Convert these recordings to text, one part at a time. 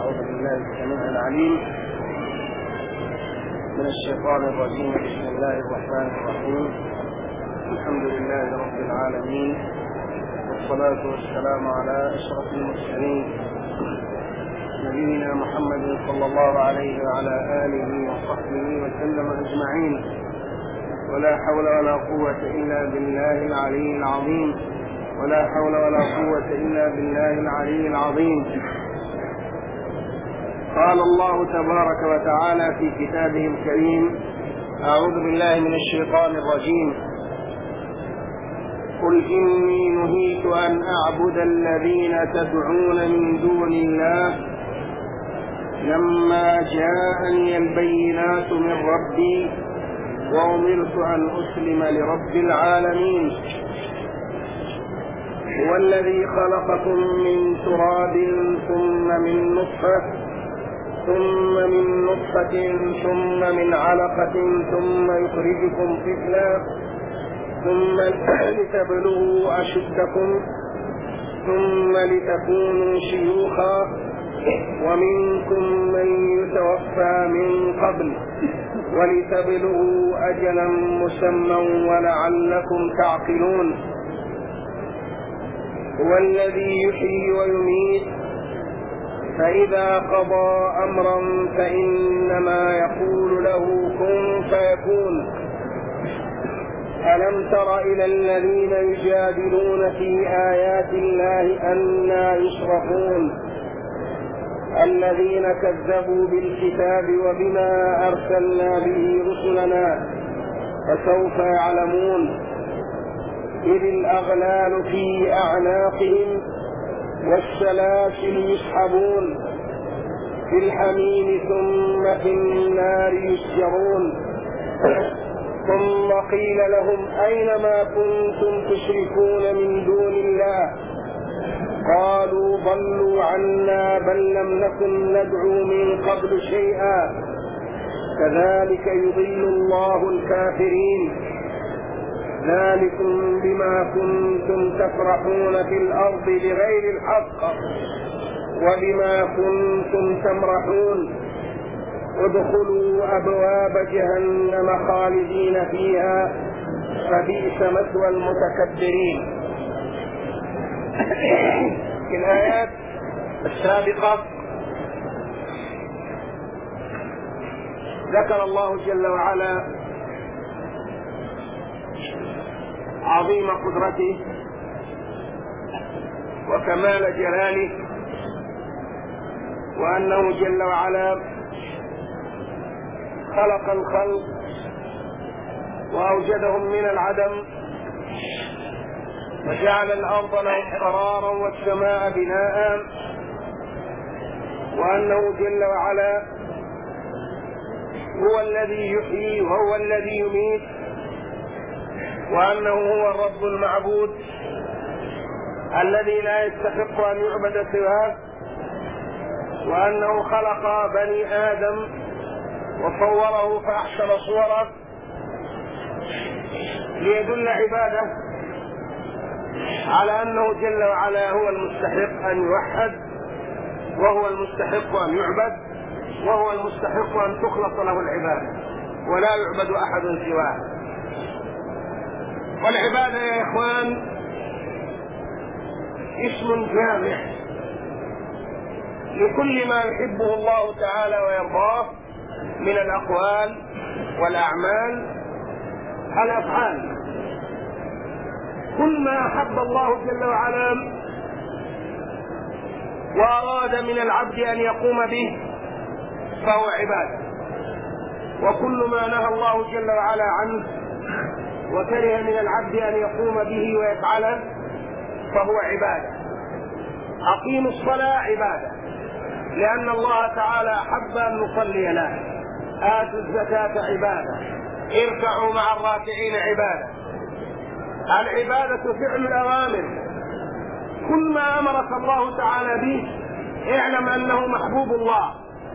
أعوذ بالله السميع العليم من الشيطان الرجيم. بسم الله الرحمن الرحيم. الحمد لله رب العالمين، والصلاة والسلام على أشرف المرسلين نبينا محمد صلى الله عليه وعلى آله وصحبه وسلم أجمعين. ولا حول ولا قوة إلا بالله العلي العظيم، ولا حول ولا قوة إلا بالله العلي العظيم. قال الله تبارك وتعالى في كتابه الكريم: أعوذ بالله من الشيطان الرجيم: قل إني نهيت أن أعبد الذين تدعون من دون الله لما جاءني البينات من ربي وأمرت أن أسلم لرب العالمين. هو الذي خلقكم من تراب ثم من نطفة ثم من علقة ثم يخرجكم طفلا ثم لتبلغوا أشدكم ثم لتكونوا شيوخا ومنكم من يتوفى من قبل ولتبلغوا أجلا مسمى ولعلكم تعقلون. هو الذي يحيي ويميت فإذا قضى أمرا فإنما يقول له كن فيكون. ألم تر إلى الذين يجادلون في آيات الله أنى يصرفون الذين كذبوا بالكتاب وبما أرسلنا به رسلنا فسوف يعلمون. إذ الأغلال في أعناقهم والسلاسل يسحبون في الحميم ثم في النار يسجرون. ثم قيل لهم أين ما كنتم تشركون من دون الله قالوا ضلوا عنا بل لم نكن ندعو من قبل شيئا كذلك يضل الله الكافرين. ذلكم بما كنتم تفرحون في الأرض بغير الحق وبما كنتم تمرحون. ادخلوا أبواب جهنم خالدين فيها فبئس مثوى المتكبرين. في الآيات السابقة ذكر الله جل وعلا عظيم قدرته وكمال جلاله، وأنه جل وعلا خلق الخلق وأوجدهم من العدم وجعل الأرض لهم قرارا والسماء بناء، وأنه جل وعلا هو الذي يحيي وهو الذي يميت، وأنه هو الرب المعبود الذي لا يستحق أن يعبد سواه، وأنه خلق بني آدم وصوره فأحسن صوره ليدل عباده على أنه جل وعلا هو المستحق أن يوحد، وهو المستحق أن يعبد، وهو المستحق أن تخلص له العبادة ولا يعبد أحد سواه. والعبادة يا إخوان اسم جامع لكل ما يحبه الله تعالى ويرضاه من الأقوال والأعمال. الأفعال كل ما أحب الله جل وعلا وأراد من العبد أن يقوم به فهو عبادة، وكل ما نهى الله جل وعلا عنه وكره من العبد أن يقوم به ويفعله فهو عبادة. أقيموا الصلاة عبادة لأن الله تعالى أحب أن نصلي له. آتوا الزكاة عبادة. اركعوا مع الراكعين عبادة. العبادة فعل الأوامر. كل ما أمرك الله تعالى به اعلم أنه محبوب الله،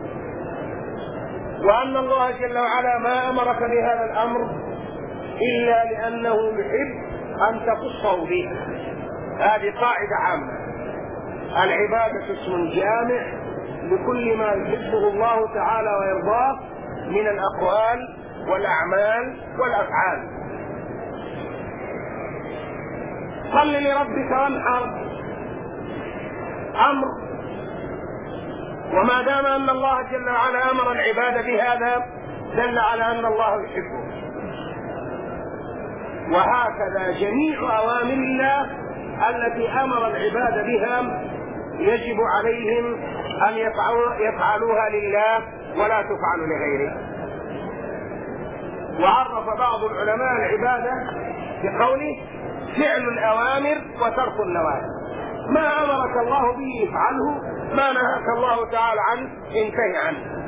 وأن الله جل وعلا ما أمرك بهذا الأمر إلا لأنه يحب أن تخصه به. هذه قاعدة عامة. العبادة اسم جامع لكل ما يحبه الله تعالى ويرضاه من الأقوال والأعمال والأفعال. صل لربك وانحر أمر، وما دام أن الله جل وعلا أمر العباد بهذا دل على أن الله يحبه. وهكذا جميع أوامر الله التي أمر العباد بها يجب عليهم أن يفعلوها لله ولا تفعل لغيره. وعرف بعض العلماء العبادة بقوله فعل الأوامر وترك النواهي. ما أمرك الله به افعله، ما نهاك الله تعالى عنه انتهي عنه.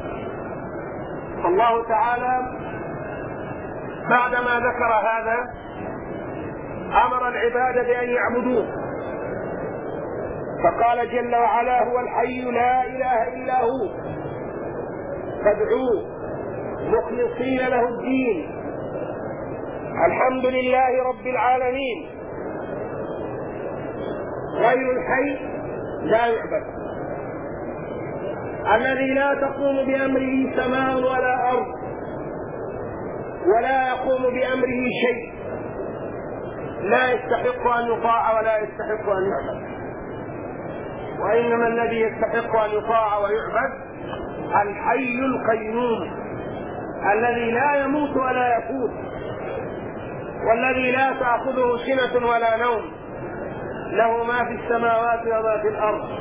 فالله تعالى بعدما ذكر هذا أمر العباد بأن يعبدوه، فقال جل وعلا هو الحي لا إله إلا هو فادعوه مخلصين له الدين الحمد لله رب العالمين. غير الحي لا يعبد، الذي لا تقوم بأمره سماء ولا أرض ولا يقوم بأمره شيء، لا يستحق أن يطاع ولا يستحق أن يعبد، وإنما الذي يستحق أن يطاع ويعبد الحي القيوم الذي لا يموت ولا يفوت، والذي لا تأخذه سنة ولا نوم، له ما في السماوات وما في الأرض.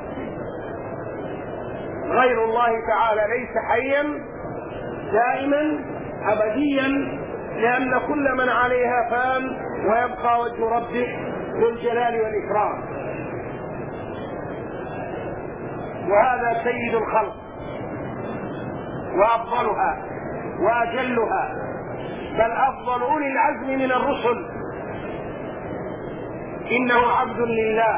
غير الله تعالى ليس حيا دائما أبديا، لأن كل من عليها فان ويبقى وجه ربك ذو الجلال والإكرام. وهذا سيد الخلق وأفضلها وأجلها، بل أفضل أولي العزم من الرسل. إنه عبد لله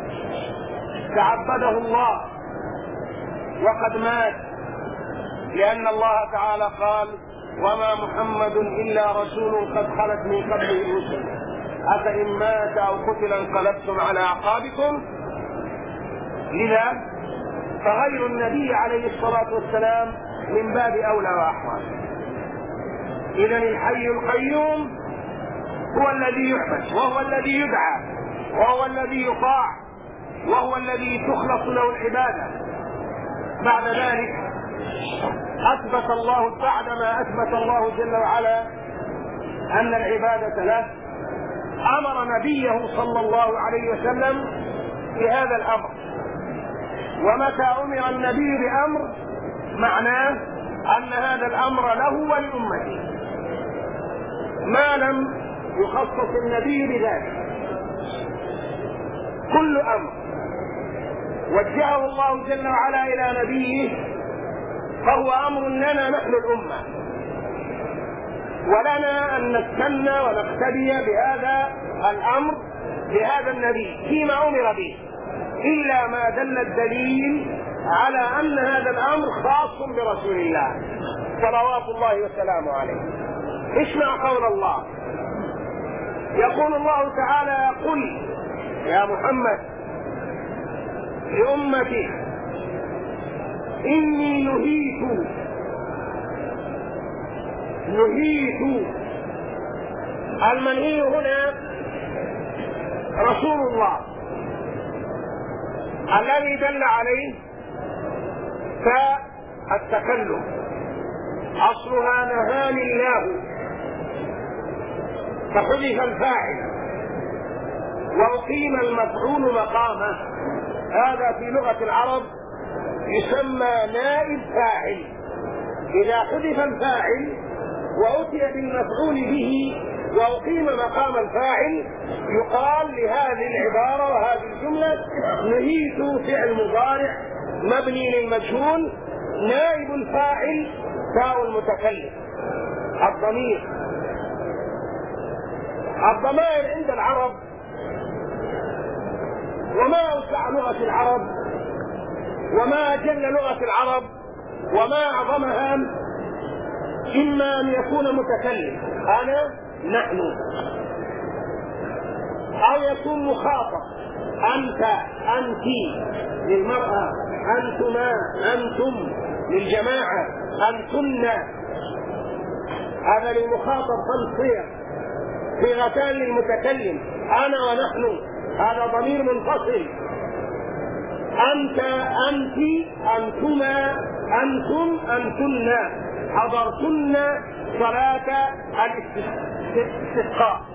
تعبده الله وقد مات، لأن الله تعالى قال وما محمد إلا رسول قد خلت من قبله الرسل أفإن مات أو قتل انقلبتم على أعقابكم. لذا فغير النبي عليه الصلاة والسلام من باب أولى وأحوال. إذن الحي القيوم هو الذي يعبد، وهو الذي يدعى، وهو الذي يطاع، وهو الذي تخلص له العبادة. بعد ذلك أثبت الله، بعدما أثبت الله جل وعلا أن العبادة له، أمر نبيه صلى الله عليه وسلم بهذا الأمر. ومتى أمر النبي بأمر معناه أن هذا الأمر له ولأمته، ما لم يخصص النبي بذلك. كل أمر وجهه الله جل وعلا إلى نبيه فهو أمر لنا نحن الأمة، ولنا أن نستنى ونقتدي بهذا الأمر بهذا النبي فيما أمر به، إلا ما دل الدليل على أن هذا الأمر خاص برسول الله صلوات الله وسلامه عليه. اسمع قول الله، يقول الله تعالى قل يا محمد لأمتي إني نهيت المنهي هنا رسول الله الذي دل عليه فالتكلم أصلها نهاني الله فحذف الفاعل وأقيم المفعول مقامه. هذا في لغة العرب يسمى نائب فاعل. إذا حذف الفاعل وأتي بالمفعول به وأقيم مقام الفاعل يقال لهذه العبارة وهذه الجملة نهيت فعل مضارع مبني للمجهول، نائب الفاعل تاء المتكلم. الضمائر عند العرب، وما أوسع لغة العرب وما أجل لغة العرب وما أعظمها، إما أن يكون متكلم أنا نحن، أو يكون مخاطب أنت أنت للمرأة أنتما، أنتم للجماعة، أنتن هذا للمخاطب 5 صيغ، صيغتان للمتكلم، أنا ونحن هذا ضمير منفصل، أنت، أنت، أنتما، أنتم، أنتن، حضرتن صلاة الاستسقاء.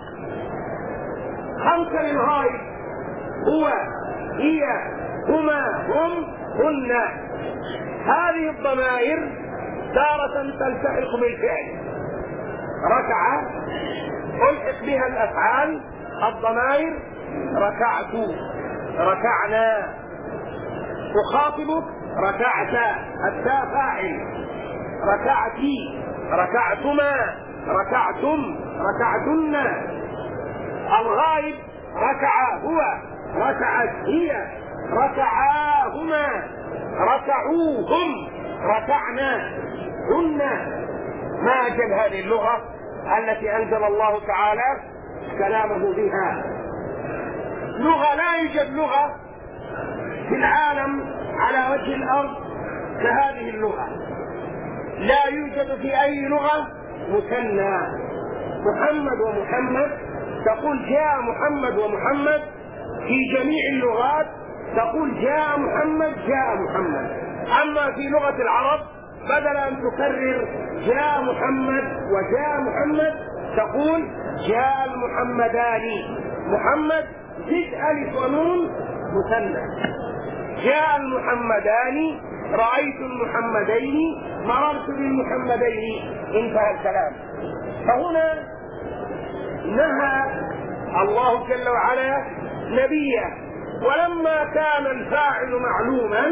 5 للغائب، هو، هي، هما، هم، هن. هذه الضمائر تارة تلتحق بالفعل، ركع ألحق بها الأفعال الضمائر، ركعت، ركعنا، أخاطبك، ركعت، التاء فاعل، ركعتي، ركعتما، ركعتم، ركعتن. الغائب ركع هو، ركعت هي، ركعاهما، ركعوهم، ركعنا هن. ما أجل هذه اللغة التي أنزل الله تعالى كلامه بها. لغة لا يوجد لغة في العالم على وجه الأرض كهذه اللغة، لا يوجد في أي لغة مثنى. محمد ومحمد تقول جاء محمد ومحمد، في جميع اللغات تقول جاء محمد جاء محمد. أما في لغة العرب بدل أن تكرر جاء محمد وجاء محمد تقول جاء المحمدان، محمد زد ألف ونون مثنى، جاء المحمدان، رأيت المحمدين، مررت بالمحمدين، انتهى الكلام. فهنا نهى الله جل وعلا نبيه، ولما كان الفاعل معلوما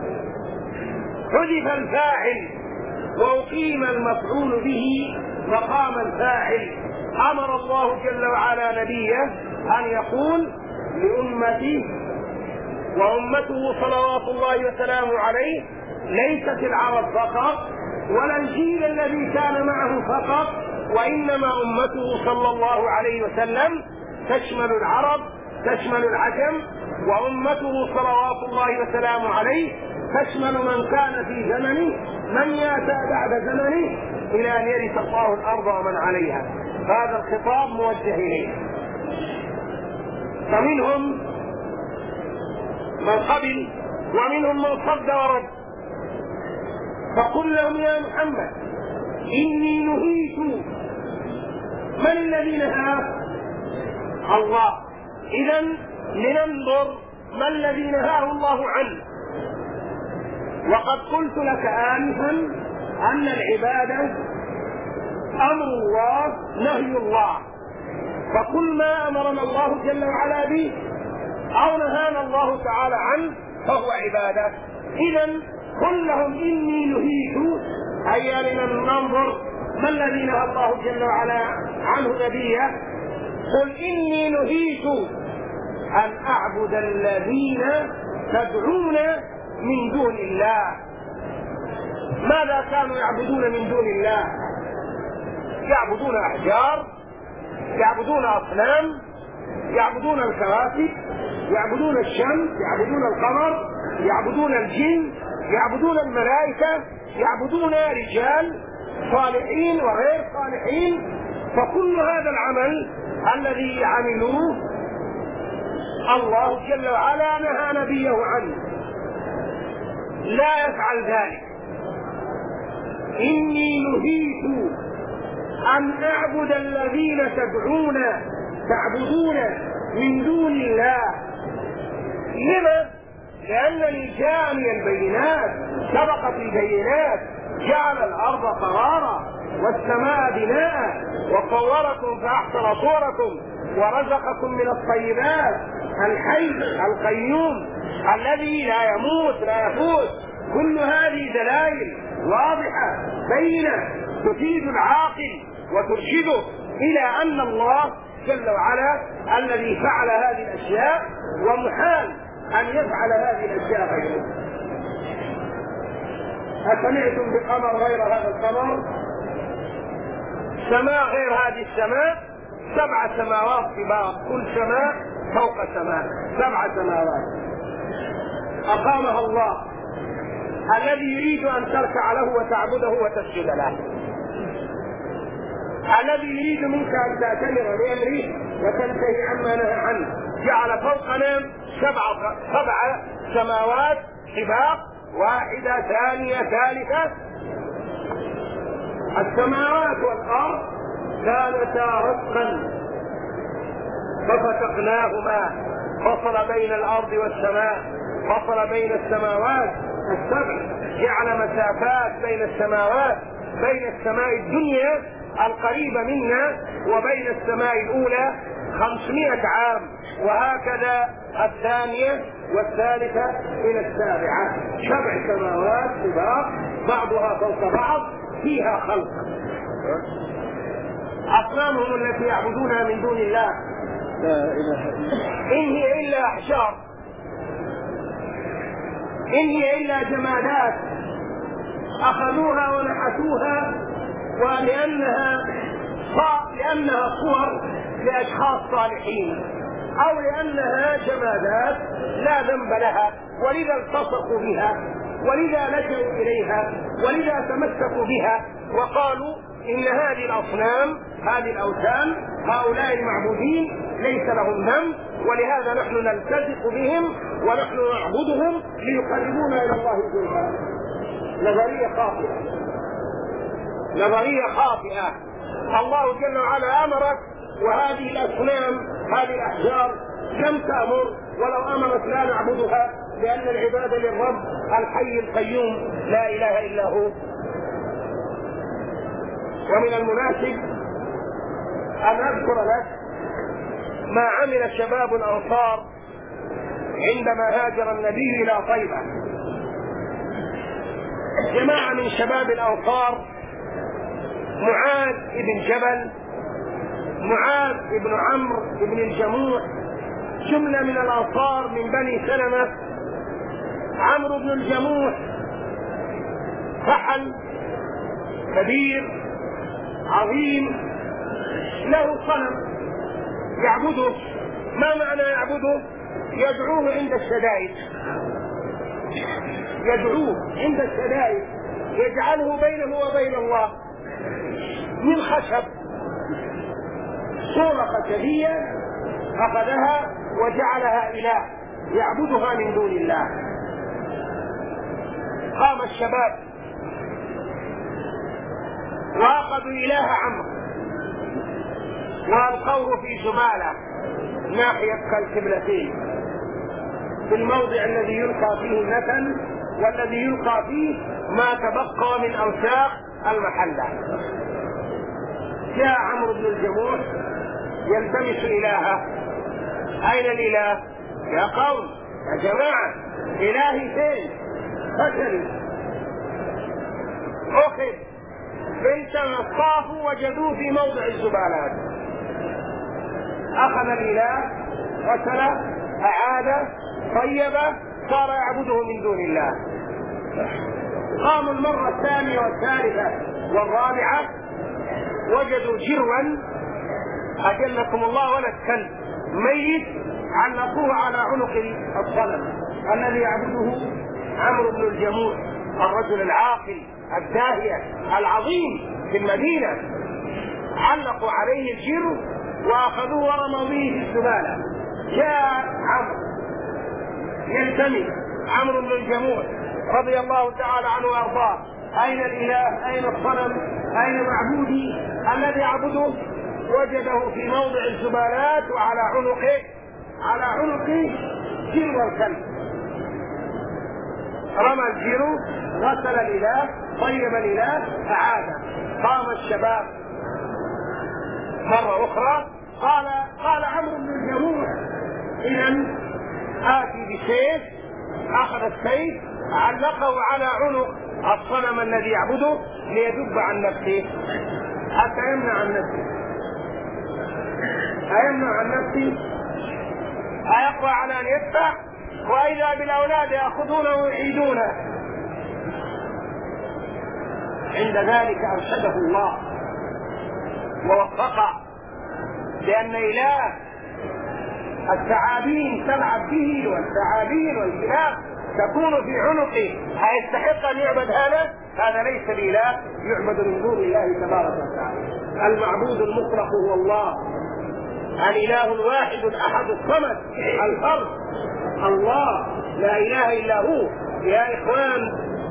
حذف الفاعل وأقيم المفعول به مقام الفاعل. أمر الله جل وعلا نبيه أن يقول لأمته، وأمته صلوات الله وسلامه عليه ليست العرب فقط ولا الجيل الذي كان معه فقط، وإنما أمته صلى الله عليه وسلم تشمل العرب، تشمل العجم، وأمته صلوات الله وسلامه عليه تشمل من كان في زمنه، من يأتى بعد زمنه، إلى أن يرث الله الأرض ومن عليها. هذا الخطاب موجه إليه. فمنهم من قبل ومنهم من صد ورد. فقل لهم يا محمد إني نهيت. من الذي نهى؟ الله. إذن لننظر ما الذي نهاه الله عنه. وقد قلت لك آنفا أن العبادة أمر الله نهي الله، فكل ما أمرنا الله جل وعلا به أو نهانا الله تعالى عنه فهو عبادة. إذن قل لهم إني نهيت، هيا لننظر ما الذي نهى الله جل وعلا عنه نبيه. قل إني نهيت أن أعبد الذين تدعون من دون الله. ماذا كانوا يعبدون من دون الله؟ يعبدون أحجار، يعبدون أصنام، يعبدون الكواكب، يعبدون الشمس، يعبدون القمر، يعبدون الجن، يعبدون الملائكة، يعبدون رجال صالحين وغير صالحين. فكل هذا العمل الذي عملوه الله جل وعلا نهى نبيه عنه، لا يفعل ذلك. إني نهيت أن أعبد الذين تعبدون من دون الله. لما؟ لأنني جاءني البينات، سبقت البينات، جعل الأرض قرارا والسماء بناء، وصوركم فأحسن صوركم، ورزقكم من الطيبات، الحي القيوم الذي لا يموت لا يفوت. كل هذه دلائل واضحة بينة تفيد العاقل وترشده إلى أن الله جل وعلا الذي فعل هذه الأشياء، ومحال أن يفعل هذه الأشياء غيره. أسمعتم بقمر غير هذا القمر؟ سماء غير هذه السماء، 7 سماوات طباق، كل سماء فوق سماء، 7 سماوات أقامها الله الذي يريد أن تركع له وتعبده وتسجد له، الذي يريد منك أن تأتمر بأمره وتنتهي عما نهى عنه، جعل فوقنا سبع سماوات طباق، واحدة ثانية ثالثة. السماوات والأرض كانتا رتقا ففتقناهما، فصل بين الأرض والسماء، فصل بين السماوات السبع، جعل مسافات بين السماوات، بين السماء الدنيا القريبة منا وبين السماء الأولى 500 عام، وهكذا الثانية والثالثة إلى السابعة، 7 سماوات طباق بعضها فوق بعض فيها خلق. أصنامهم التي يعبدونها من دون الله لا إله إلا إن هي إلا أحجار، إن هي إلا جمادات أخذوها ونحتوها، ولأنها صور لأشخاص صالحين، أو لأنها جمادات لا ذنب لها، ولذا التصقوا بها، ولذا لجأوا إليها، ولذا تمسكوا بها وقالوا إن هذه الأصنام، هذه الأوثان، هؤلاء المعبودين ليس لهم ذنب، ولهذا نحن نلتزق بهم ونحن نعبدهم ليقربونا إلى الله زلفى. نظرية خاطئة، نظرية خاطئة. الله جل وعلا أمرك، وهذه الأصنام هذه الأحجار لم تأمر، ولو أمرت لا نعبدها، لأن العبادة للرب الحي القيوم لا إله إلا هو. ومن المناسب أن أذكر لك ما عمل شباب الأنصار عندما هاجر النبي إلى طيبة. جماعة من شباب الأنصار، معاذ بن جبل، معاذ بن عمرو بن الجموح، جملة من الأنصار من بني سلمة. عمرو بن الجموح فحل كبير عظيم له صنم يعبده. ما معنى يعبده؟ يدعوه عند الشدائد، يدعوه عند الشدائد، يجعله بينه وبين الله من خشب، صورة خشبية أخذها وجعلها إله يعبدها من دون الله. قام الشباب وأخذوا إله عمرو وألقوه في زبالة ناحية القبلتين، في الموضع الذي يلقى فيه النتن والذي يلقى فيه ما تبقى من أوساخ المحلة. جاء عمرو بن الجموح يلتمس إلهه. أين الإله؟ يا قوم، يا جماعة، إلهي فين؟ فشل، أخذ، بينما طافوا وجدوه في موضع الزبالات. أخذ الإله، غسله، أعاده، طيبه، صار يعبده من دون الله. قاموا المرة الثانية والثالثة والرابعة، وجدوا جروا أجلكم الله ولد كلب ميت، علقوه على عنق الصنم الذي يعبده عمرو بن الجموح، الرجل العاقل الداهية العظيم في المدينة. علقوا عليه الجر وأخذوه ورموا به في الزبالة. جاء عمرو يلتمس، عمرو بن الجموح رضي الله تعالى عنه وأرضاه، أين الإله؟ أين الصنم؟ أين معبودي الذي يعبده؟ وجده في موضع الزبالات، وعلى عنقه جرو الكلب. رمى الجرو، غسل الإله، طيب الإله، أعاد. قام الشباب مرة أخرى، قال عمرو بن الجموح إذن آتي بسيف. أخذ السيف علقه على عنق الصنم الذي يعبده ليدب عن نفسه، حتى يمنع عن نفسه. أيمنع عن نفسه؟ أيقوى على أن يدفع؟ وإذا بالأولاد يأخذونه ويعيدونه. عند ذلك أرشده الله ووفقه، لأن إله الثعابين تلعب به، والثعابين والكلاب تكون في عنقه هيستحق ان يعبد هذا ليس بإله يعبد من دون الله تبارك وتعالى. المعبود المطلق هو الله، الإله الواحد الأحد الصمد الفرد، الله لا إله إلا هو. يا إخوان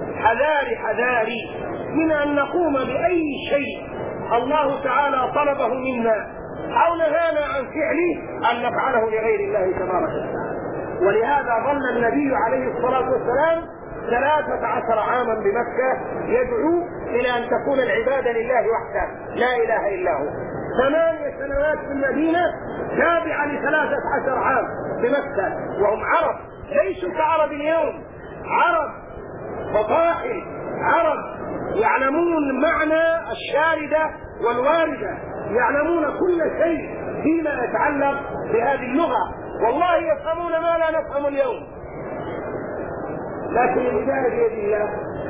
حذاري من أن نقوم بأي شيء الله تعالى طلبه منا أو نهانا عن فعله أن نفعله لغير الله تبارك وتعالى. ولهذا ظل النبي عليه الصلاة والسلام 13 عاما بمكة يدعو إلى أن تكون العبادة لله وحده لا إله إلا هو. 8 سنوات في المدينة تابعة ل13 عام بمكة، وهم عرب ليسوا كعرب اليوم، عرب فصاحل، عرب يعلمون معنى الشاردة والواردة، يعلمون كل شيء فيما يتعلق بهذه اللغة، والله يفهمون ما لا نفهم اليوم. لكن الهداية بيد الله،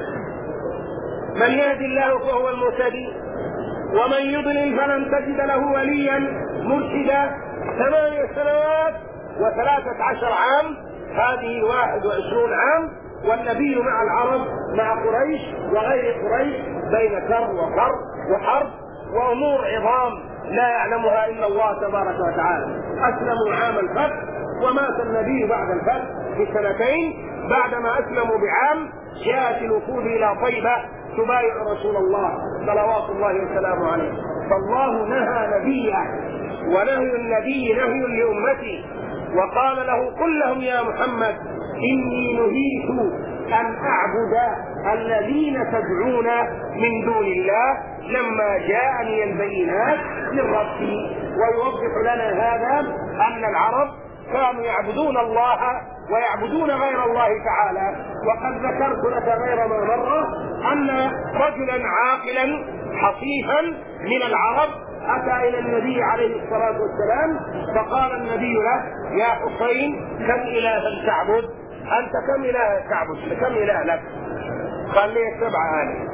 من يهدي الله فهو المهتدي ومن يضلل فلن تجد له وليا مرشدا. 8 سنوات و13 عام، هذه 21 عام، والنبي مع العرب مع قريش وغير قريش بين كر وفر وحرب وأمور عظام لا يعلمها إلا الله تبارك وتعالى. أسلموا عام الفتح، ومات النبي بعد الفتح ب2 بعدما أسلموا بعام. جاءت الوفود إلى طيبة تبايع رسول الله صلوات الله وسلامه عليه، فالله نهى نبيه، ونهي النبي نهي لأمتي، وقال له قل لهم يا محمد إني نهيت أن أعبد الذين تدعون من دون الله لما جاءني البينات من ربي. ويوضح لنا هذا أن العرب كانوا يعبدون الله ويعبدون غير الله تعالى. وقد ذكرت لك غير مرة أن رجلا عاقلا حصيفا من العرب أتى إلى النبي عليه الصلاة والسلام، فقال النبي له يا حسين كم إلها تعبد؟ أنت كم إله تعبد؟ كم إله لك؟ قال لي 7 آلاف،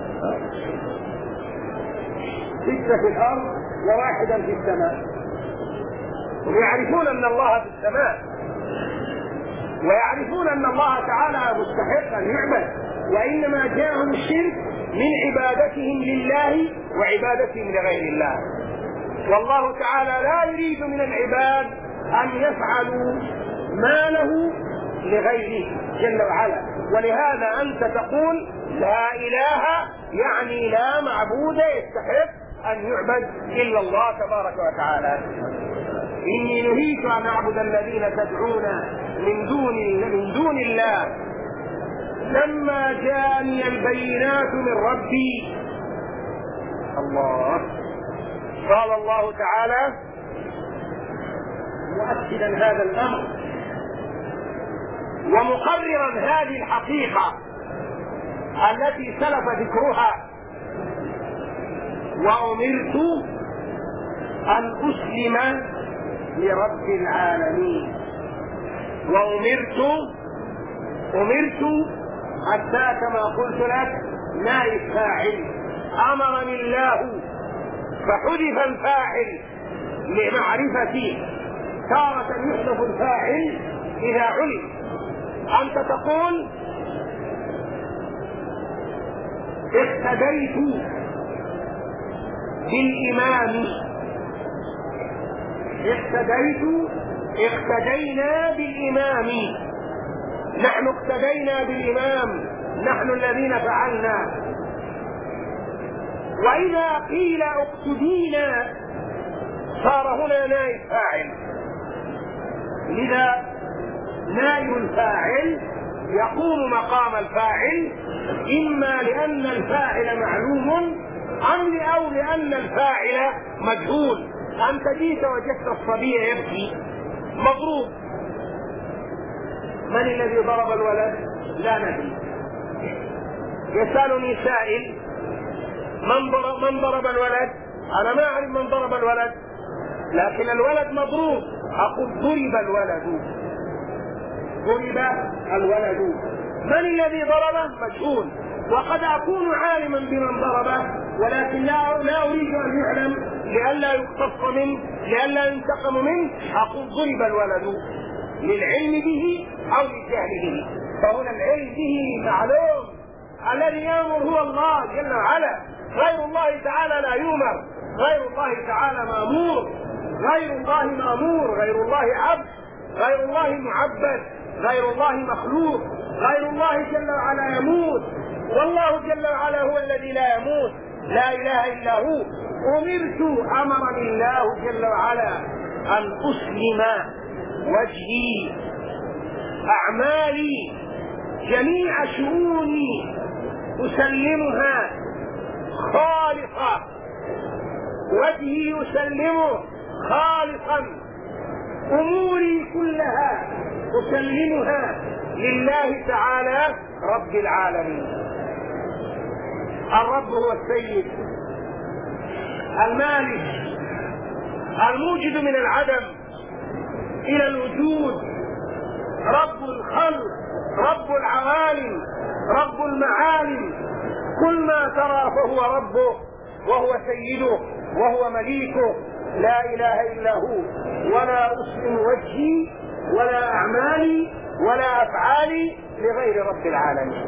6 في الأرض و1 في السماء. ويعرفون أن الله في السماء، ويعرفون أن الله تعالى مستحق أن يعبد، وإنما جاءهم الشرك من عبادتهم لله وعبادتهم لغير الله. والله تعالى لا يريد من العباد أن يفعلوا ما له لغيره جل وعلا. ولهذا أنت تقول لا إله يعني لا معبود يستحق أن يعبد إلا الله تبارك وتعالى. إني نهيت أن أعبد الذين تدعون من دون الله لما جاءني البينات من ربي. الله قال الله تعالى مؤكدا هذا الأمر ومقررا هذه الحقيقة التي سلف ذكرها: وأمرت أن أسلم لرب العالمين. أمرت حتى كما قلت لك نائب فاعل، أمرني الله فحذف الفاعل لمعرفتي. تارة يحذف الفاعل إذا علم. أنت تقول اقتدينا بالإمام، نحن اقتدينا بالإمام، نحن الذين فعلنا. وإذا قيل اقتدينا صار هنا نائب فاعل، لذا نائب الفاعل يقوم مقام الفاعل، إما لأن الفاعل معلوم أو لأن الفاعل مجهول. أنت جيت وجدت الصبي يبكي مضروب، من الذي ضرب الولد؟ لا ندري. يسألني سائل من ضرب الولد؟ أنا ما أعرف من ضرب الولد، لكن الولد مضروب. أقول ضرب الولد. من الذي ضربه؟ مجهول. وقد أكون عالما بمن ضربه، ولكن لا أريد أن يعلم لئلا يقتص منه، لئلا ينتقم منه. أقول ضرب الولد. للعلم به أو للجهل به. فهنا العلم به معلوم، الذي يأمر هو الله جل وعلا، غير الله تعالى لا يؤمر، غير الله تعالى مأمور، غير الله مأمور، غير الله عبد، غير الله معبد، غير الله مخلوق، غير الله جل وعلا يموت، والله جل وعلا هو الذي لا يموت، لا إله إلا هو. أمرني الله جل وعلا أن أسلم وجهي، أعمالي، جميع شؤوني أسلمها خالصة، وجهي أسلمه خالصا، أموري كلها أسلمها لله تعالى رب العالمين. الرب هو السيد المالك الموجد من العدم إلى الوجود، رب الخلق، رب العوالم، رب المعالم، كل ما ترى فهو ربه وهو سيده وهو مليكه، لا إله إلا هو. ولا أسلم وجهي ولا أعمالي ولا أفعالي لغير رب العالمين.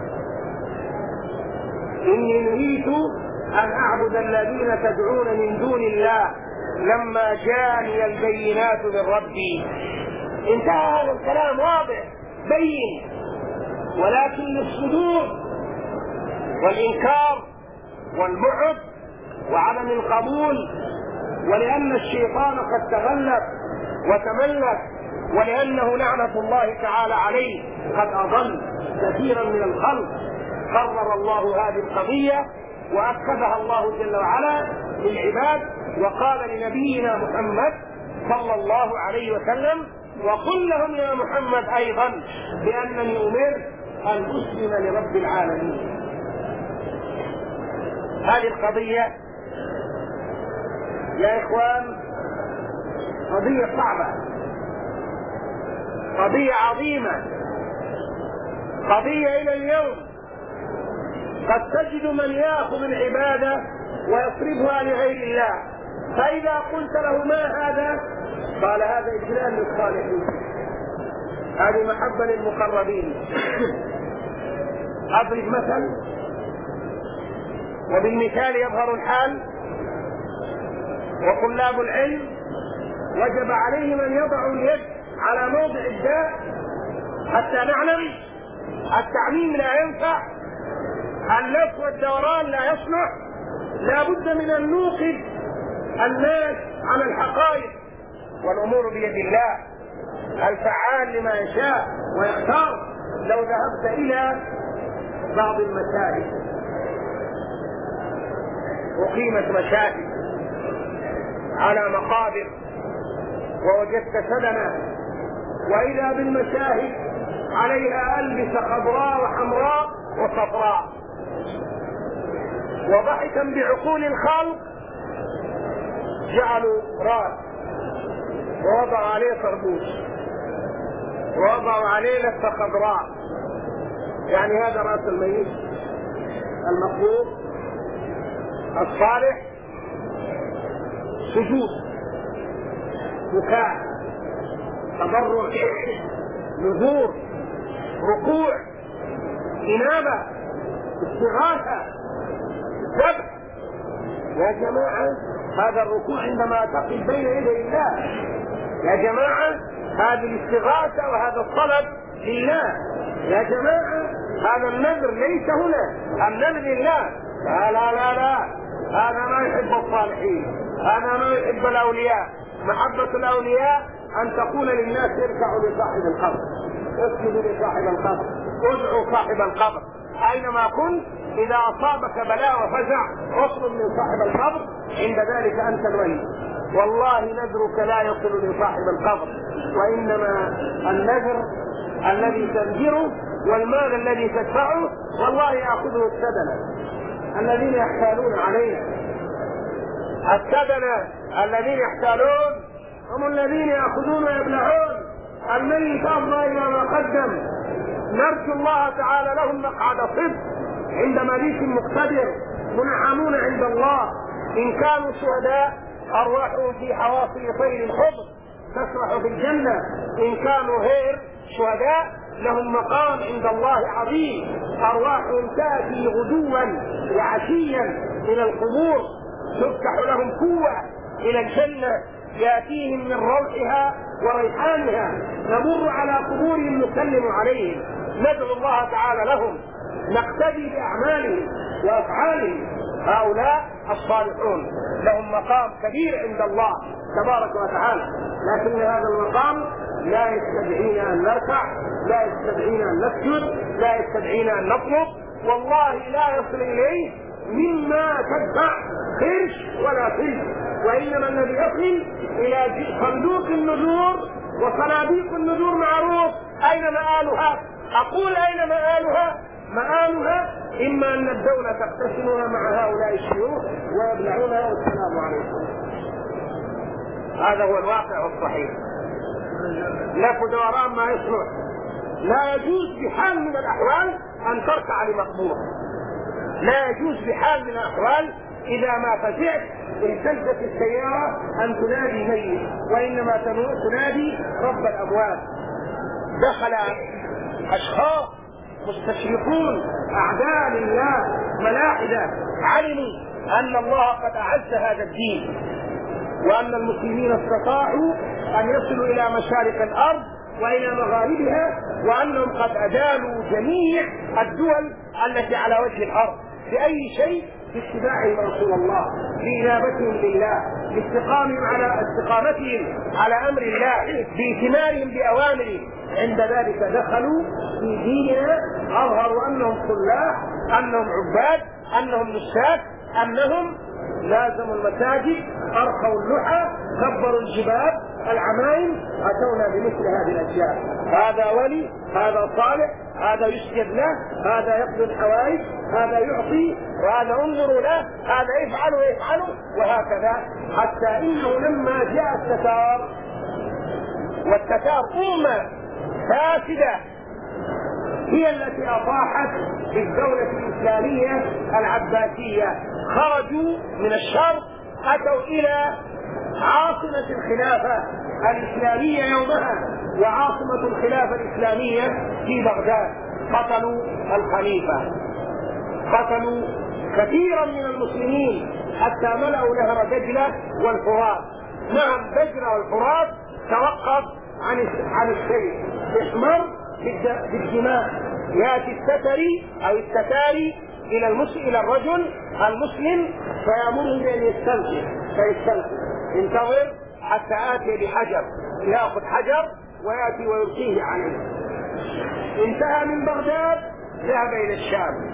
إني نهيت أن أعبد الذين تدعون من دون الله لما جاءني البينات من ربي. انتهى هذا الكلام واضح بين، ولكن الصدور والإنكار والبعد وعدم القبول، ولأن الشيطان قد تغلب وتملك، ولأنه لعنة الله تعالى عليه قد أضل كثيرا من الخلق، قرر الله هذه القضية وأكدها الله جل وعلا للعباد، وقال لنبينا محمد صلى الله عليه وسلم: وقل لهم يا محمد أيضا بأنني أمرت أن أسلم لرب العالمين. هذه القضية يا إخوان قضية صعبة، قضية عظيمة، قضية إلى اليوم قد تجد من يأخذ العبادة ويصرفها لغير الله، فإذا قلت له ما هذا؟ قال هذا إجلال للصالحين، هذه محبة للمقربين. أضرب مثل وبالمثال يظهر الحال. وطلاب العلم وجب عليهم أن يضعوا اليد على موضع الداء حتى نعلم التعميم لا ينفع، اللف والدوران لا يصلح، لا بد من أن نوقف الناس على الحقائق، والأمور بيد الله الفعال لما يشاء ويختار. لو ذهبت إلى بعض المساجد أقيمت مشاهد على مقابر ووجدت سدنا، وإذا بالمشاهد عليها ألبسة خضراء وحمراء وصفراء، وضحكا بعقول الخلق جعلوا راس ووضعوا عليه طربوش ووضعوا عليه لفة خضراء، يعني هذا رأس الميت المقبور الصالح، سجود، بكاء، تضرع، نذور، ركوع، إنابة، استغاثة، ذبح. يا جماعة هذا الركوع عندما تقف بين يدي الله، يا جماعة هذه الاستغاثة وهذا الطلب لله، يا جماعة هذا النذر ليس هنا، النذر لله. لا لا لا لا، هذا ما يحب الصالحين، هذا ما يحب الأولياء. محبة الأولياء أن تقول للناس اركعوا لصاحب القبر، اسجدوا لصاحب القبر، ادعوا صاحب القبر، أينما كنت إذا أصابك بلاء وفزع اطلب من صاحب القبر، عند ذلك أنت الولي. والله نذرك لا يصل لصاحب القبر، وإنما النذر الذي تنذره والمال الذي تدفعه والله يأخذه السدنة الذين يحتالون علينا. السدنة الذين يحتالون هم الذين يأخذون ويبلعون. الميت أفضى إلى ما قدم. نرجو الله تعالى لهم مقعد صدق عند مليك مقتدر، منعمون عند الله. إن كانوا شهداء أرواحهم في حواصل طير الخضر، تسرح في الجنة إن كانوا غير شهداء لهم مقام عند الله عظيم، أرواحهم تأتي غدوا وعشيا من القبور، تفتح لهم قوة إلى الجنة يأتيهم من روحها وريحانها، نمر على قبورهم نسلم عليهم، ندعو الله تعالى لهم، نقتدي بأعمالهم وأفعالهم. هؤلاء الصالحون لهم مقام كبير عند الله تبارك وتعالى، لكن هذا المقام لا يستدعينا أن نركع، لا يستدعينا أن نسجد، لا يستدعينا أن نطلب، والله لا يصل إليه مما تدفع قرش ولا فلس، وإنما الذي يصل إلى صندوق النذور وصناديق النذور. معروف أين مآلها؟ أقول أين مآلها؟ مآلها إما أن الدولة تقتسمها مع هؤلاء الشيوخ ويبلعونها والسلام عليكم. هذا هو الواقع الصحيح. لف دوران ما يصلح. لا يجوز بحال من الأحوال أن تركع لمقبور، لا يجوز بحال من الأحوال إذا ما فزعت اهتزت السيارة أن تنادي ميت، وإنما تنادي رب الأموات. دخل أشخاص مستشرقون أعداء لله ملاحدة علموا أن الله قد أعز هذا الدين، وأن المسلمين استطاعوا أن يصلوا إلى مشارق الأرض وإلى مغاربها، وأنهم قد أدالوا جميع الدول التي على وجه الأرض بأي شيء، باتباعهم رسول الله، بإنابتهم لله، باستقامتهم على أمر الله، بائتمارهم بأوامره. عند ذلك دخلوا في ديننا، أظهروا أنهم صلاح، أنهم عباد، أنهم نساك، أنهم لازموا المساجد، أرخوا اللحى، كبروا الجبال، العمايم، أتونا بمثل هذه الأشياء. هذا ولي، هذا صالح، هذا يسجد له، هذا يقضي الحوائج، هذا يعطي، وهذا انظروا له، هذا يفعل ويفعل، وهكذا، حتى إنه لما جاء التتار، والتتار أمة فاسدة هي التي أطاحت بالدولة الإسلامية العباسية، خرجوا من الشرق أتوا إلى عاصمة الخلافة الإسلامية يومها، وعاصمة الخلافة الإسلامية في بغداد. قتلوا الخليفة، قتلوا كثيرا من المسلمين حتى ملأوا نهر دجلة والفرات. نعم، دجلة والفرات توقف عن الشيء، احمر بالدماء. يأتي الستري أو الستاري إلى الرجل المسلم فيأمره بأن يستنفر، انتظر حتى آتي بحجر، يأخذ حجر ويأتي ويلقيه عليه. انتهى من بغداد ذهب إلى الشام.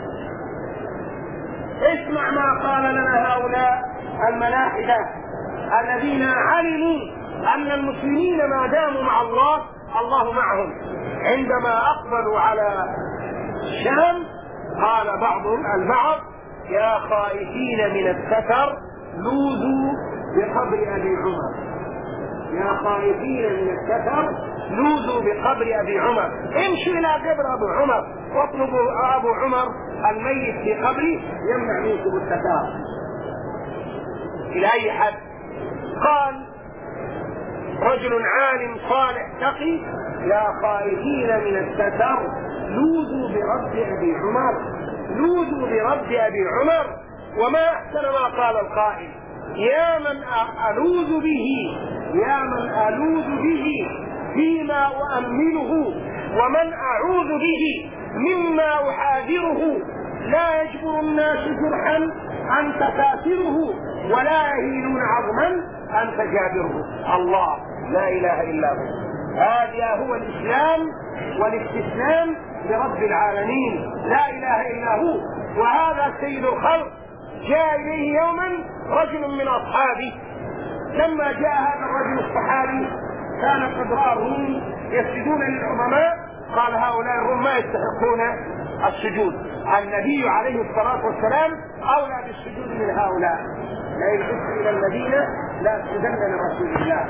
اسمع ما قال لنا هؤلاء الملاحدة الذين علموا أن المسلمين ما داموا مع الله، الله معهم. عندما أقبلوا على الشام قال بعضهم البعض: يا خائفين من الستر لوذوا بقبر أبي عمر، يا خائفين من الستر لوذوا بقبر أبي عمر، امشوا إلى قبر أبو عمر واطلبوا أبو عمر الميت في قبره يمنع منكم الستار. إلى أي حد؟ قال رجل عالم صالح تقي: يا خائفين من الستر لوذوا برب أبي عمر، لوذوا برب أبي عمر. وما أحسن ما قال القائل: يا من ألوذ به، يا من ألوذ به فيما أؤمله، ومن أعوذ به مما أحاذره. لا يجبر الناس جرحا أن تكاسره، ولا يهينون عظما أن تجابره. الله لا إله إلا هو. هذا هو الإسلام والاستسلام لرب العالمين، لا إله إلا هو. وهذا سيد الخلق. جاء إليه يوما رجل من أصحابه، لما جاء هذا الرجل الصحابي كان قد رأى الروم يسجدون للعظماء، قال هؤلاء الروم ما يستحقون السجود، النبي عليه الصلاة والسلام أولى بالسجود من هؤلاء، لئن عدت إلى المدينة لا أسجدن لرسول الله.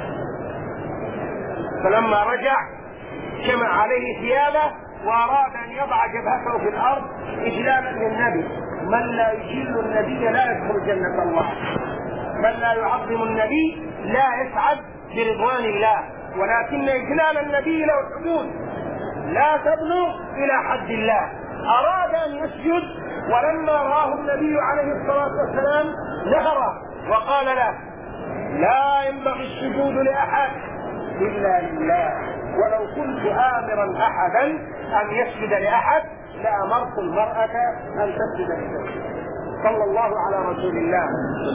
فلما رجع جمع عليه ثيابه وأراد أن يضع جبهته في الأرض إجلالا للنبي. من لا يجل النبي لا يدخل جنة الله، من لا يعظم النبي لا يسعد برضوان الله. ولكن إجلال النبي له حدود لا تبلغ إلى حد الله. أراد أن يسجد، ولما رآه النبي عليه الصلاة والسلام نهره وقال له: لا ينبغي السجود لأحد إلا لله، ولو كنت آمرا أحدا أن يسجد لأحد لأمرت المرأة أن تسجد لزوجها. صلى الله على رسول الله.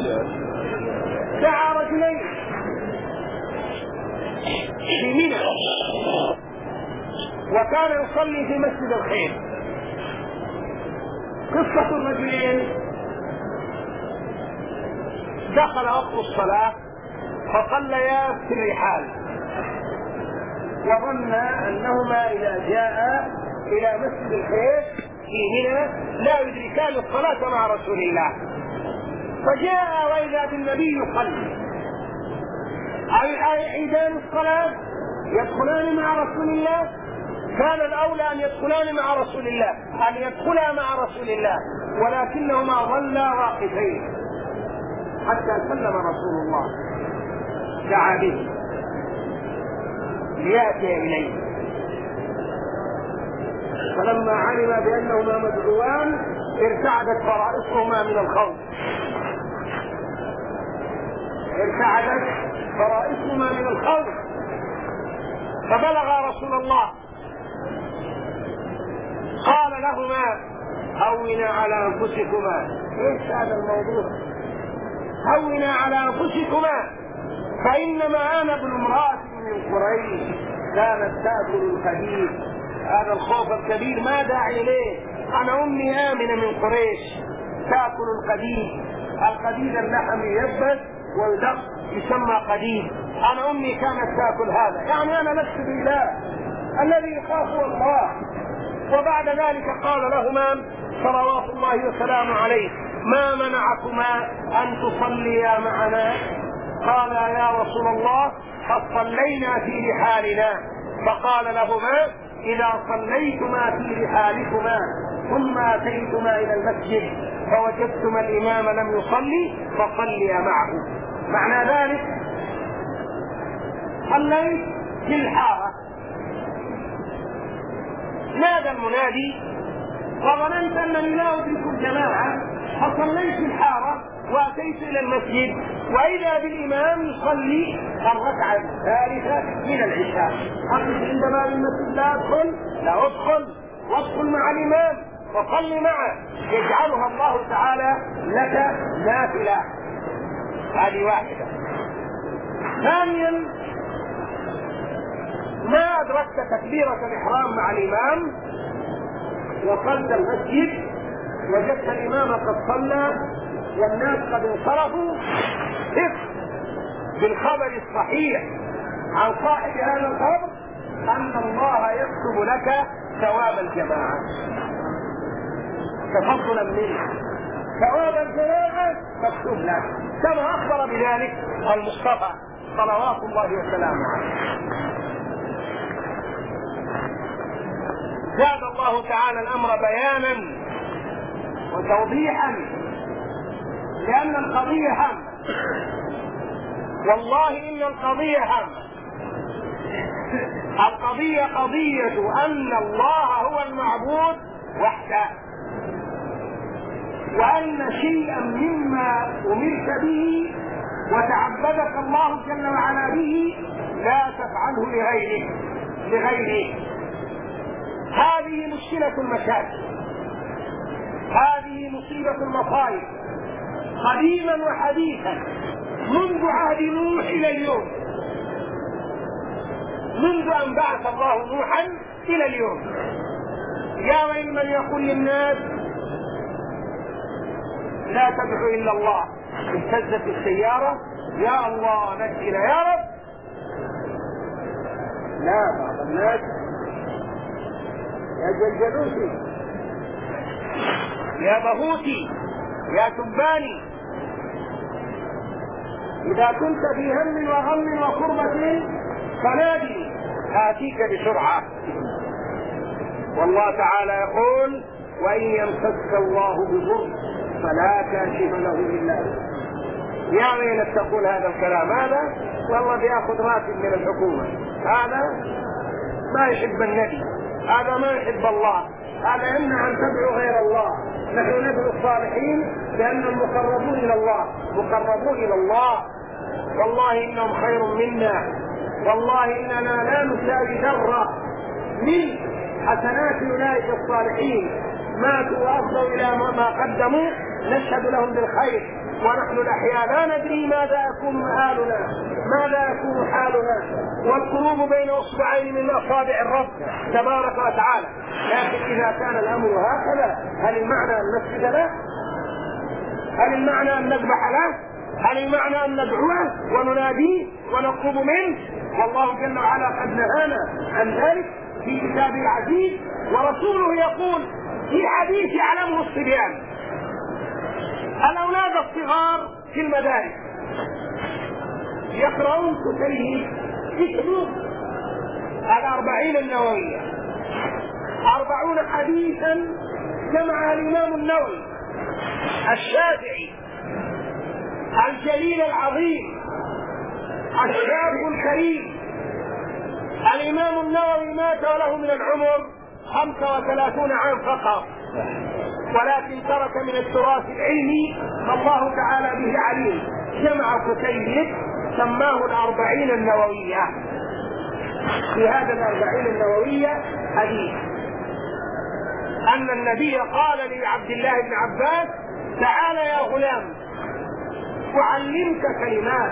دعا رجلين في منى وكان يصلي في مسجد الخير. قصة الرجلين: دخل وقت الصلاة فصليا في الرحال، وظن أنهما إذا جاء إلى مسجد الخير في منى لا يدركان الصلاة مع رسول الله، فجاء وإذا بالنبي يصلي. أيعيدان الصلاة يدخلان مع رسول الله؟ كان الأولى أن يدخلان مع رسول الله، أن يدخلا مع رسول الله، ولكنهما ظلا واقفين حتى سلم رسول الله. دعا به ليأتي إليه، فلما علم بأنهما مدعوان ارتعدت فرائصهما من الخوف، ارتعدت فرائصهما من الخوف، فبلغ رسول الله قال لهما: هونا على أنفسكما. ايش هذا الموضوع؟ هونا على أنفسكما، فإنما أنا ابن امرأة من قريش كانت تأكل الخبيث. هذا الخوف الكبير ما داعي إليه. أنا أمي آمنة من قريش تأكل القديد، القديد اللحم ييبس ويدق يسمى قديد. أنا أمي كانت تأكل هذا، يعني أنا لست بالله، الذي يخاف الله. وبعد ذلك قال لهما صلوات الله وسلامه عليه: ما منعكما أن تصليا معنا؟ قال: يا رسول الله قد صلينا في رحالنا. فقال لهما: إذا صليتما في رحالكما ثم أتيتما إلى المسجد فوجدتما الإمام لم يصلي فصليا معه. معنى ذلك صليت في الحارة، نادى المنادي وظننت أنني لا أدرك الجماعة فصليت في الحارة وأتيت إلى المسجد وإذا بالإمام يصلي الركعة الثالثة من العشاء. أقف عند باب المسجد لا أدخل، لا أدخل، وادخل مع الإمام وصل معه، يجعلها الله تعالى لك نافلة. هذه واحدة. ثانيا: ما أدركت تكبيرة الإحرام مع الإمام وصلت المسجد وجدت الإمام قد صلى والناس قد انصرفوا، ثق بالخبر الصحيح عن صاحب هذا الخبر أن الله يكتب لك ثواب الجماعة تفضلا منه. ثواب الجماعة مكتوب لك كما أخبر بذلك المصطفى صلوات الله وسلامه عليه. زاد الله تعالى الأمر بيانا وتوضيحا لأن القضية هامة، والله إن القضية هامة. القضية قضية أن الله هو المعبود وحده، وأن شيئا مما أمرت به وتعبدك الله جل وعلا به لا تفعله لغيره. هذه مشكلة المشاكل، هذه مصيبة المصائب قديما وحديثا منذ عهد نوح إلى اليوم، منذ أن بعث الله نوحا إلى اليوم. يا ويل من يقول للناس لا تدعوا إلا الله، اهتزت السيارة يا الله نجنا يا رب. لا، بعض الناس يا جلجلوسي يا بهوتي يا تباني، إذا كنت في هم وغم وكربة فنادي آتيك بسرعة. والله تعالى يقول: وإن يمسك الله بضر فلا كاشف له إلا هو. يا ويلك تقول هذا الكلام، هذا والله بياخذ راتب من الحكومة، هذا ما يحب النبي، هذا ما يحب الله، هذا يمنع أن تدعو غير الله. نحن ندعو الصالحين لأنهم مقربون إلى الله، مقربون إلى الله، والله إنهم خير منا، والله إننا لا نساوي ذرة من حسنات أولئك الصالحين، ماتوا وأفضوا إلى ما قدموا، نشهد لهم بالخير، ونحن الأحياء لا ندري ماذا يكون حالنا، ماذا يكون حالنا، والقلوب بين أصبعين من أصابع الرب تبارك وتعالى. لكن إذا كان الأمر هكذا، هل المعنى أن نسجد له؟ هل المعنى أن نذبح له؟ هل المعنى أن ندعوه ونناديه ونطلب منه؟ والله جل وعلا قد نهانا عن ذلك في كتابه العزيز، ورسوله يقول في حديث يعلمه الصبيان: الأولاد الصغار في المدارس يقرؤون كتيب اسمه 40 النووية، 40 حديثا جمع الإمام النووي الشافعي الجليل العظيم الشاب الكريم. الإمام النووي مات وله من العمر 35 عام فقط، ولكن ترك من التراث العلمي ما الله تعالى به عليم. جمع كتيب سماه 40 النووية. في هذا 40 النووية حديث أن النبي قال لعبد الله بن عباس: تعال يا غلام أعلمك كلمات،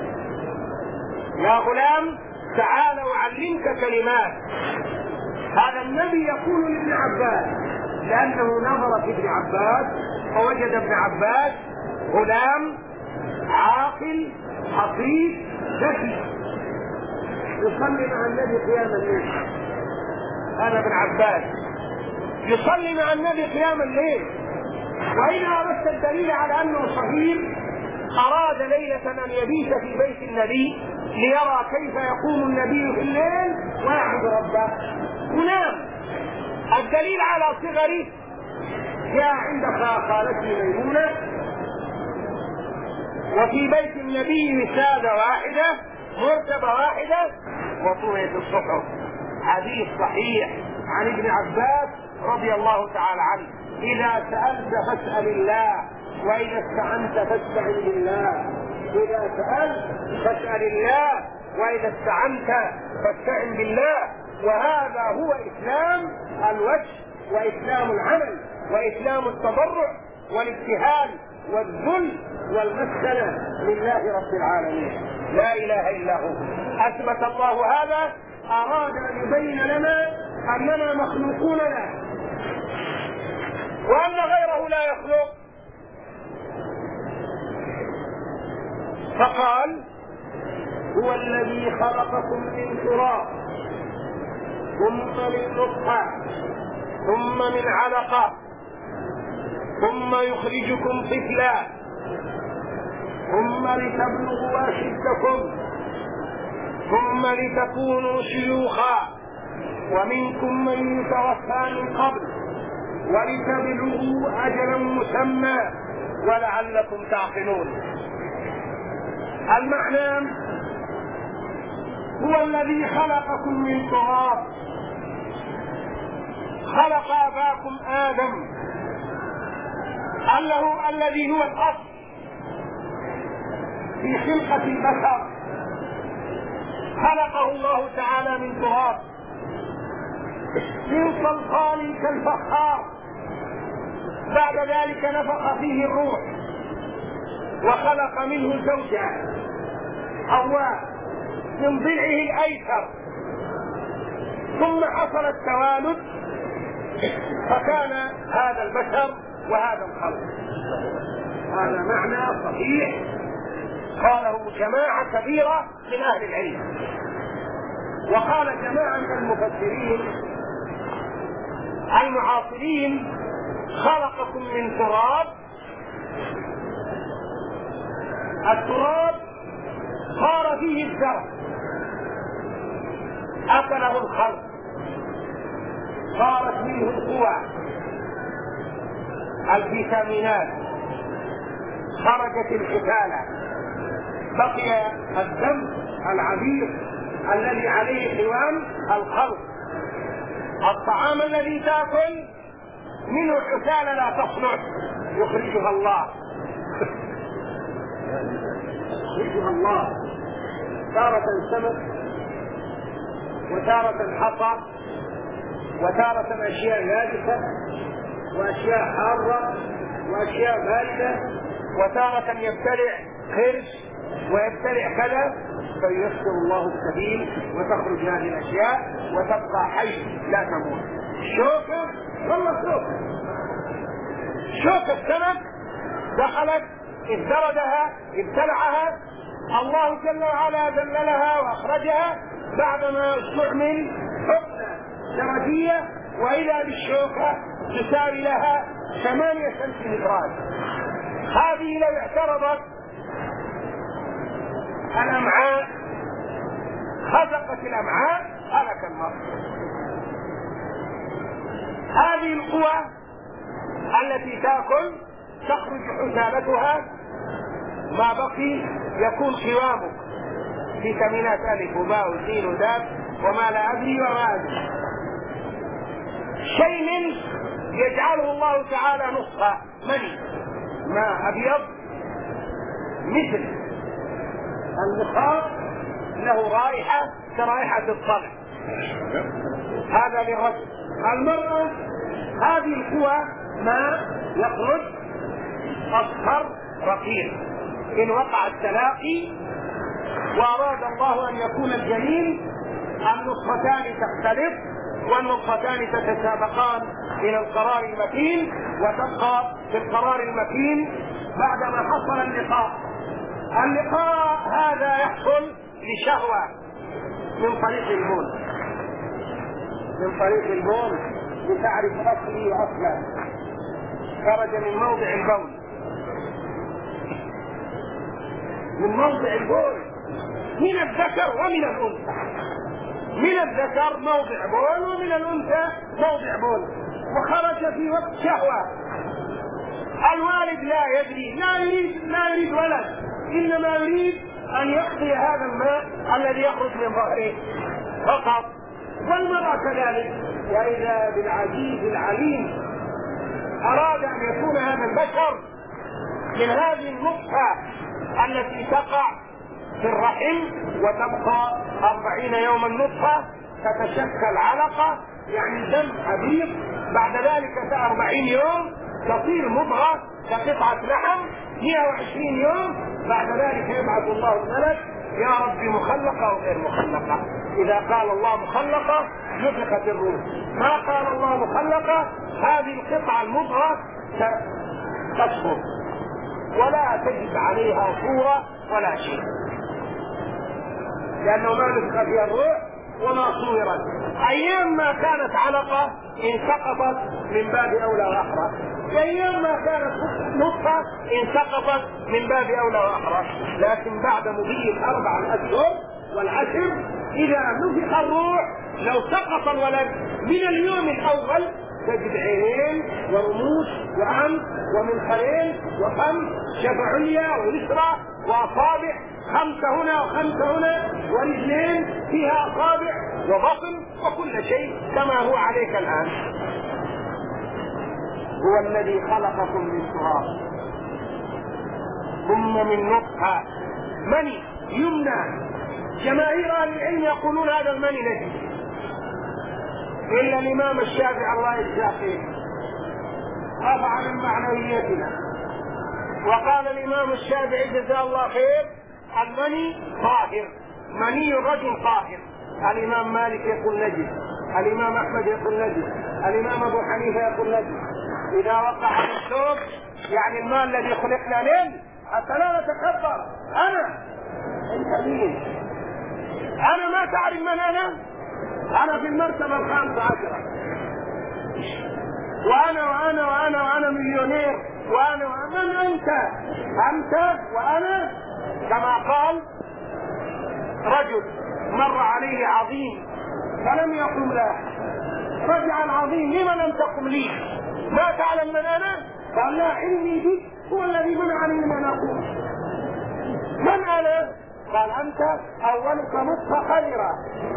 يا غلام تعال أعلمك كلمات. هذا النبي يقول لابن عباس لأنه نظر في ابن عباس فوجد ابن عباس غلام عاقل حفيظ ذكي يصلي مع النبي قيام الليل. هذا ابن عباس يصلي مع النبي قيام الليل. وإذا أردت الدليل على أنه صغير أراد ليلة أن يبيت في بيت النبي ليرى كيف يقوم النبي في الليل ويعبد ربه ونام. الدليل على صغره جاء عند خالته ميمونة وفي بيت النبي وسادة واحدة مرتبة واحدة وطويت الصحف. حديث صحيح عن ابن عباس رضي الله تعالى عنه: إذا سألت فاسأل الله، وإذا استعنت فاستعن بالله. إذا سألت فاسأل الله، وإذا استعنت فاستعن بالله. وهذا هو إسلام الوجه وإسلام العمل وإسلام التضرع والاجتهاد والذل والمسكنة لله رب العالمين، لا إله إلا هو. أثبت الله هذا، أراد أن يبين لنا أننا مخلوقون له وأن غيره لا يخلق، فقال: هو الذي خلقكم من تراب ثم من نطفة ثم من علقة ثم يخرجكم طفلا ثم لتبلغوا أشدكم ثم لتكونوا شيوخا ومنكم من يتوفى من قبل ولتبلغوا أجلا مسمى ولعلكم تعقلون. المعنى: هو الذي خلقكم من تراب، خلق أباكم آدم الذي هو الأصل في خلقة البشر، خلقه الله تعالى من تراب من صلصال كالفخار، بعد ذلك نفخ فيه الروح وخلق منه زوجها حواء من ضلعه الأيسر، ثم حصل التوالد فكان هذا البشر وهذا الخلق. هذا معنى صحيح قاله جماعة كبيرة من أهل العلم. وقال جماعة من المفسرين المعاصرين: خلقكم من تراب. التراب صار فيه الزرع أكله الخلق، صارت منه القوى، الفيتامينات، خرجت الحثالة، بقي الدم العبير الذي عليه حيوان الخلق. الطعام الذي تاكل منه حسالة لا تصلح يخرجها الله، يخرجها الله، تارة سمك وتارة حصى وتارة أشياء يابسة وأشياء حارة وأشياء باردة، وتارة يبتلع خرش ويبتلع كذا، فييسر الله السبيل وتخرج هذه الأشياء وتبقى حي لا تموت. شوكة والله شوكة السمك دخلت ازدردها ابتلعها، الله جل وعلا ذللها واخرجها بعدما استعمل حقنة درجية، واذا بالشوكة تساوي لها 8 سنتيمترات. هذه لو اعترضت الامعاء خزقت الامعاء هلك المرء. هذه القوى التي تاكل تخرج حسابتها ما بقي يكون قوامك فيتامينات الف وباء وسين ودال وما لا ادري وما ادري. شيء من يجعله الله تعالى نصفا مني ماء ابيض مثل المخاط له رائحه كرائحه الطلع، هذا للرجل. المرأة هذه القوى ما يخرج اصفر رقيق. ان وقع التلاقي واراد الله ان يكون الجنين النطفتان تختلط والنطفتان تتسابقان الى القرار المتين، وتبقى في القرار المتين بعدما حصل اللقاء. اللقاء هذا يحصل لشهوة من طريق البول، من طريق البول لتعرف اصلي واصلا، خرج من موضع البول، من موضع البول من الذكر ومن الانثى، من الذكر موضع بول ومن الانثى موضع بول، وخرج في وقت شهوة. الوالد لا يدري، لا يريد ولد، انما يريد ان يقضي هذا الماء الذي يخرج من ظهره فقط. والمرأة كذلك. واذا بالعزيز العليم اراد ان يكون هذا البشر من هذه النطفة التي تقع في الرحم وتبقى 40 يوما نطفة، تتشكل علقة يعني دم حبيب، بعد ذلك 40 يوم تصير مضغة كقطعة لحم، 120 يوم بعد ذلك يبعث الله الملك يا رب مخلقة او غير مخلقة. اذا قال الله مخلقة نفخت الروح، ما قال الله مخلقة هذه القطعة المضغة تسقط ولا تجد عليها صورة ولا شيء، لأنه ما نفخ فيها الروح وما صورت. أيام ما كانت علقة انسقطت من باب أولى وأحرى، أيام ما كانت نطفة انسقطت من باب أولى وأحرى. لكن بعد مضي 4 أشهر والعشر إذا نفخ الروح لو سقط الولد من اليوم الأول تجد عينين ورموش وأنف ومنخرين وفم، شفة عليا ويسرى وأصابع 5 هنا و5 هنا، ورجلين فيها أصابع وبطن وكل شيء كما هو عليك الآن. هو الذي خلقكم من تراب ثم من نطفة مني يمنى. جماهير أهل العلم يقولون هذا المني نجس إلا الإمام الشافعي الله يجزاه رفع من معنويتنا، وقال الإمام الشافعي جزاه الله خير المني طاهر، مني الرجل طاهر. الإمام مالك يقول نجس، الإمام أحمد يقول نجس، الإمام أبو حنيفة يقول نجس. إذا وقع على الثوب يعني الماء الذي خلقنا منه حتى لا نتكبر. أنت مين؟ أنا ما تعرف من أنا في المرتبة 15، وأنا مليونير، وأنا من أنت وأنا. كما قال رجل مر عليه عظيم فلم يقم له، رجع العظيم لما لم تقم لي؟ ما تعلم من أنا؟ قال لا، علمي بك هو الذي منعني من أن أقوم. من أنا؟ قال أنت أولك نطفة خيرا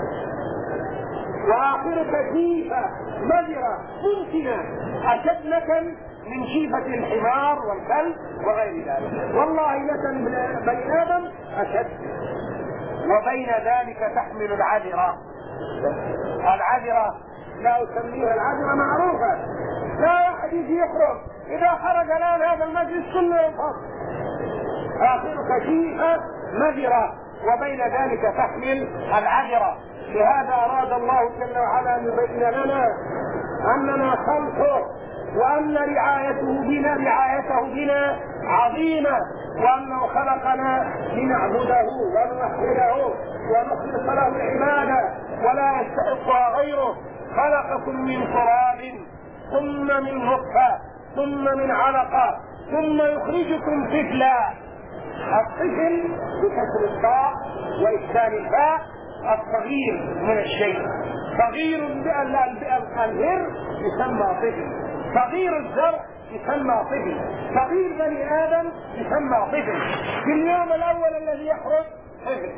وآخرك جيفة مذرة منتنة أشد من جيفة الحمار والكلب وغير ذلك، والله لكن بني آدم أشد. وبين ذلك تحمل العذرة. العذرة لا أسميها العذرة معروفة، لا أحد يخرج، إذا خرج الآن هذا المجلس كله ينفض. آخرك جيفة مذرة، وبين ذلك تحمل العذرة. لهذا أراد الله جل وعلا أن يبين لنا أننا خلقه، وأن رعايته بنا عظيمة، وأنه خلقنا لنعبده ونوحده ونخلص له العبادة ولا يستحقها غيره. خلقكم من تراب ثم من نطفة ثم من علقة ثم يخرجكم طفلا. الطفل بكسر الطاء وإسكان الفاء الصغير من الشيء. صغير الهر يسمى طفل، صغير الزرع يسمى طفل، صغير بني آدم يسمى طفل. في اليوم الأول الذي يخرج طفل،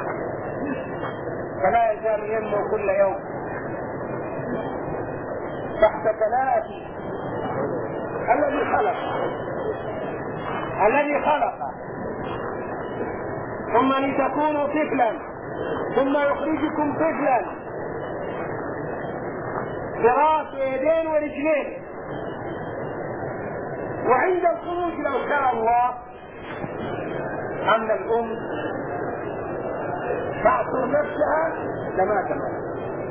فلا يزال ينمو كل يوم تحت كلاءته الذي خلق ثم لتكونوا طفلا ثم يخرجكم طفلا براس ويدين ورجلين. وعند الخروج لو شاء الله أن الأم تعصر نفسها لما تمت،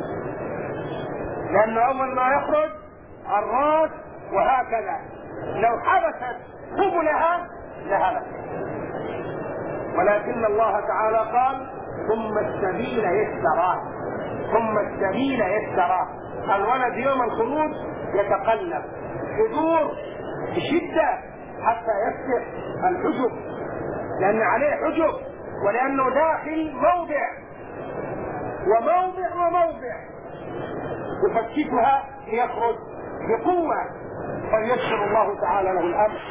لأن أول ما يخرج الرأس وهكذا، لو حبست قبلها لهلك. ولكن الله تعالى قال ثم السبيل يسره، ثم السبيل يسره. الولد يوم الخروج يتقلب يدور بشدة حتى يفتح الحجب، لأن عليه حجب، ولأنه داخل موضع وموضع يفككها ليخرج بقوة، فييسر الله تعالى له الأمر.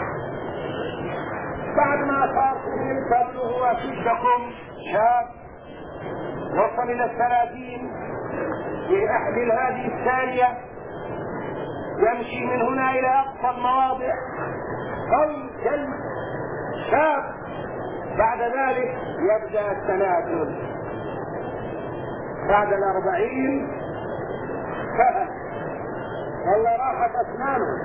بعد ما صار تبلغ أشدكم شاب وصل إلى 30 يحمل هذه الثانية، يمشي من هنا إلى أقصى المواضع قوي كلب شاب. بعد ذلك يبدأ التناسل، بعد 40 فهم والله راحت أسنانه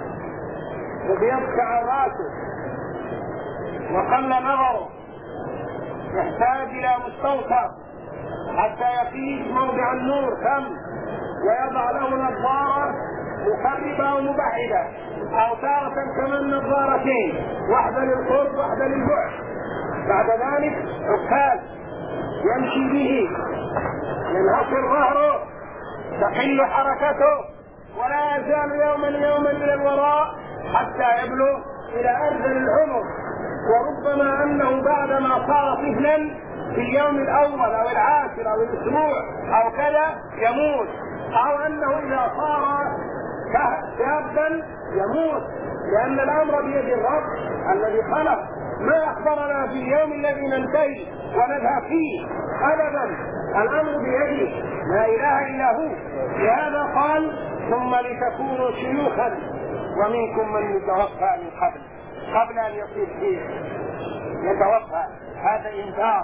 وبيبكع راسه وقل نظره، يحتاج إلى مستوصف حتى يقيس موضع النور كم، ويضع له نظارة مقربة ومبعدة، أو تارة كمان نظارتين، واحدة للقرب واحدة للبعد. بعد ذلك عكاز يمشي به، ينهشر ظهره، تقل حركته، ولا يزال يوما إلى الوراء حتى يبلغ إلى أرذل العمر. وربما أنه بعدما صار طفلا في اليوم الأول أو العاشر أو الأسبوع أو كذا يموت، أو أنه إذا صار شابا يموت، لأن الأمر بيد الرب الذي خلق. ما أخبرنا في اليوم الذي ننتهي ونذهب فيه أبدا، الأمر بيده لا إله إلا هو. لهذا قال ثم لتكونوا شيوخا ومنكم من يتوفى من قبل أن يصير فيه يتوفى. هذا إنذار،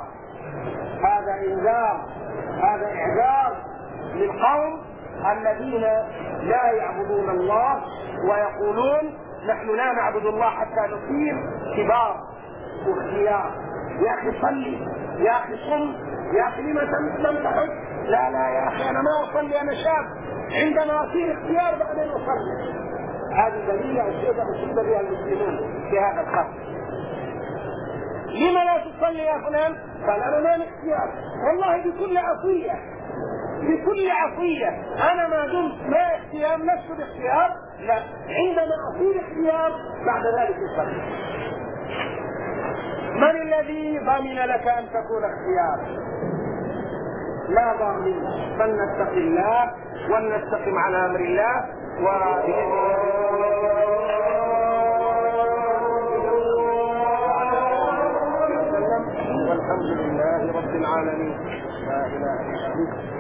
هذا إعذار للقوم الذين لا يعبدون الله ويقولون نحن لا نعبد الله حتى نصير كبار واختيار. يا أخي صلي، يا أخي صم، يا أخي لما لم تحج؟ لا يا أخي أنا ما أصلي، أنا شاب، عندما أصير اختيار بعدين أصلي. هذه دليل الشيء مصيبة بها المسلمون في هذا الخط. لما لا تصلي يا فلان؟ قال أنا ما اختيار. والله بكل عصية أنا ما دمت ما اختيار نفسه باختيار، لا، عندما أصير اختيار بعد ذلك يصلي. من الذي ضمن لك أن تكون اختيار؟ لا ضامن. فلنتق الله ولنستقم على أمر الله العالمين. لا اله الا انت.